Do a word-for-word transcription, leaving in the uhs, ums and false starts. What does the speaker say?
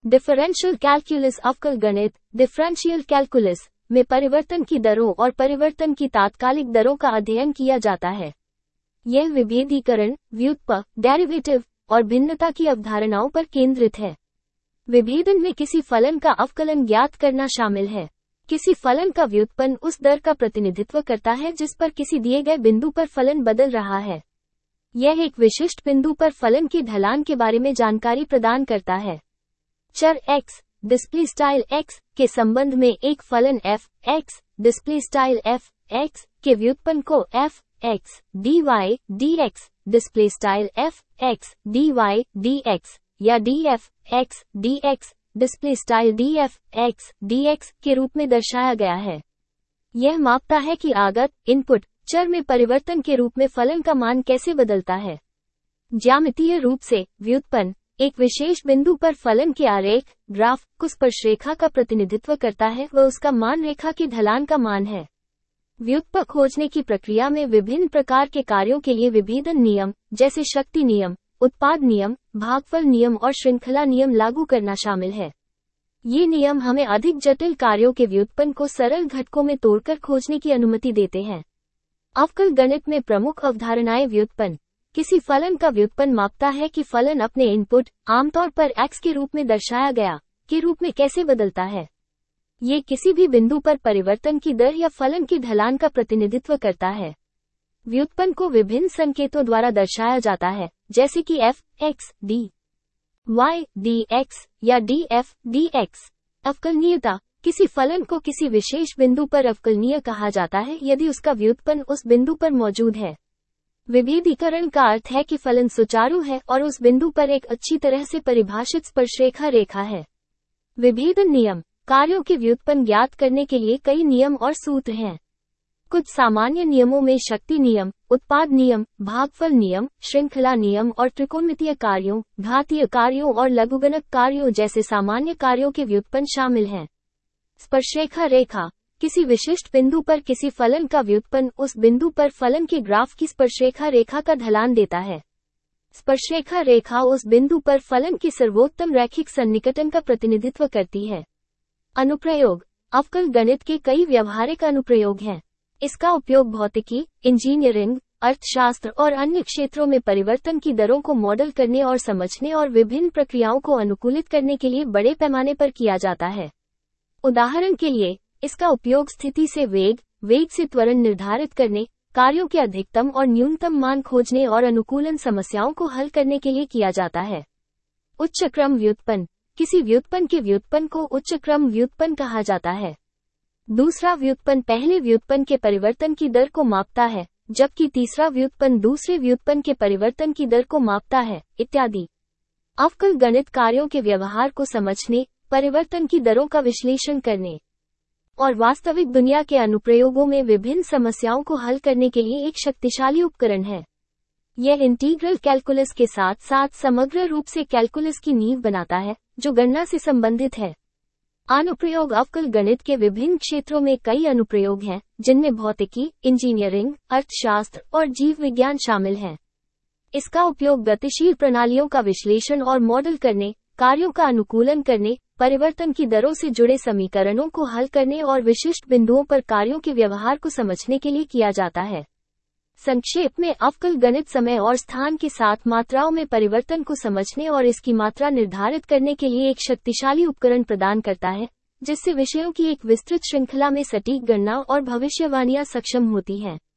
Differential calculus अवकल गणित differential calculus में परिवर्तन की दरों और परिवर्तन की तात्कालिक दरों का अध्ययन किया जाता है। यह विभेदीकरण, व्युत्पन्न, डेरिवेटिव और भिन्नता की अवधारणाओं पर केंद्रित है। विभेदन में किसी फलन का अवकलन ज्ञात करना शामिल है। किसी फलन का व्युत्पन्न उस दर का प्रतिनिधित्व करता है जिस पर किसी दिए गए बिंदु पर फलन बदल रहा है। यह एक विशिष्ट बिंदु पर फलन की ढलान के बारे में जानकारी प्रदान करता है। चर x डिस्प्ले स्टाइल x के संबंध में एक फलन f x display style f x के व्युत्पन्न को f x dy dx display style f x dy dx या df x dx display style df x dx के रूप में दर्शाया गया है। यह मापता है कि आगत इनपुट चर में परिवर्तन के रूप में फलन का मान कैसे बदलता है। ज्यामितीय रूप से व्युत्पन्न एक विशेष बिंदु पर फलन के आरेख ग्राफ को स्पर्शरेखा का प्रतिनिधित्व करता है व उसका मान रेखा की ढलान का मान है। व्युत्पन्न खोजने की प्रक्रिया में विभिन्न प्रकार के कार्यों के लिए विभेदन नियम जैसे शक्ति नियम, उत्पाद नियम, भागफल नियम और श्रृंखला नियम लागू करना शामिल है। ये नियम हमें अधिक जटिल कार्यों के व्युत्पन्न को सरल घटकों में तोड़कर खोजने की अनुमति देते हैं। अवकल गणित में प्रमुख अवधारणाएं व्युत्पन्न किसी फलन का व्युत्पन्न मापता है कि फलन अपने इनपुट आमतौर पर x के रूप में दर्शाया गया के रूप में कैसे बदलता है। ये किसी भी बिंदु पर परिवर्तन की दर या फलन की ढलान का प्रतिनिधित्व करता है। व्युत्पन्न को विभिन्न संकेतों द्वारा दर्शाया जाता है जैसे कि f x d y dx या df dx। अवकलनीयता किसी फलन को किसी विशेष बिंदु पर अवकलनीय कहा जाता है यदि उसका व्युत्पन्न उस बिंदु पर मौजूद है। विभेदीकरण का अर्थ है कि फलन सुचारू है और उस बिंदु पर एक अच्छी तरह से परिभाषित स्पर्शरेखा रेखा है। विभेदन नियम कार्यों के व्युत्पन्न ज्ञात करने के लिए कई नियम और सूत्र हैं। कुछ सामान्य नियमों में शक्ति नियम, उत्पाद नियम, भागफल नियम, श्रृंखला नियम और त्रिकोणमितीय कार्यों, घातीय कार्यों और लघुगणक कार्यों जैसे सामान्य कार्यों के व्युत्पन्न शामिल हैं। स्पर्शरेखा रेखा किसी विशिष्ट बिंदु पर किसी फलन का व्युत्पन्न उस बिंदु पर फलन के ग्राफ की स्पर्शरेखा रेखा का ढलान देता है। स्पर्शरेखा रेखा उस बिंदु पर फलन की सर्वोत्तम रैखिक सन्निकटन का प्रतिनिधित्व करती है। अनुप्रयोग अवकल गणित के कई व्यावहारिक अनुप्रयोग हैं। इसका उपयोग भौतिकी, इंजीनियरिंग, अर्थशास्त्र और अन्य क्षेत्रों में परिवर्तन की दरों को मॉडल करने और समझने और विभिन्न प्रक्रियाओं को अनुकूलित करने के लिए बड़े पैमाने पर किया जाता है। उदाहरण के लिए इसका उपयोग स्थिति से वेग, वेग से त्वरण निर्धारित करने, कार्यों के अधिकतम और न्यूनतम मान खोजने और अनुकूलन समस्याओं को हल करने के लिए किया जाता है। उच्च क्रम व्युत्पन्न किसी व्युत्पन्न के व्युत्पन्न को उच्च क्रम व्युत्पन्न कहा जाता है। दूसरा व्युत्पन्न पहले व्युत्पन्न के परिवर्तन की दर को मापता है, जबकि तीसरा व्युत्पन्न दूसरे व्युत्पन्न के परिवर्तन की दर को मापता है, इत्यादि। अवकल गणित कार्यों के व्यवहार को समझने, परिवर्तन की दरों का विश्लेषण करने और वास्तविक दुनिया के अनुप्रयोगों में विभिन्न समस्याओं को हल करने के लिए एक शक्तिशाली उपकरण है। यह इंटीग्रल कैलकुलस के साथ साथ समग्र रूप से कैलकुलस की नींव बनाता है, जो गणना से संबंधित है। अनुप्रयोग अवकल गणित के विभिन्न क्षेत्रों में कई अनुप्रयोग हैं, जिनमें भौतिकी, इंजीनियरिंग, अर्थशास्त्र और जीव विज्ञान शामिल हैं। इसका उपयोग गतिशील प्रणालियों का विश्लेषण और मॉडल करने, कार्यों का अनुकूलन करने, परिवर्तन की दरों से जुड़े समीकरणों को हल करने और विशिष्ट बिंदुओं पर कार्यों के व्यवहार को समझने के लिए किया जाता है। संक्षेप में अवकल गणित समय और स्थान के साथ मात्राओं में परिवर्तन को समझने और इसकी मात्रा निर्धारित करने के लिए एक शक्तिशाली उपकरण प्रदान करता है, जिससे विषयों की एक विस्तृत श्रृंखला में सटीक गणना और भविष्यवाणियां सक्षम होती हैं।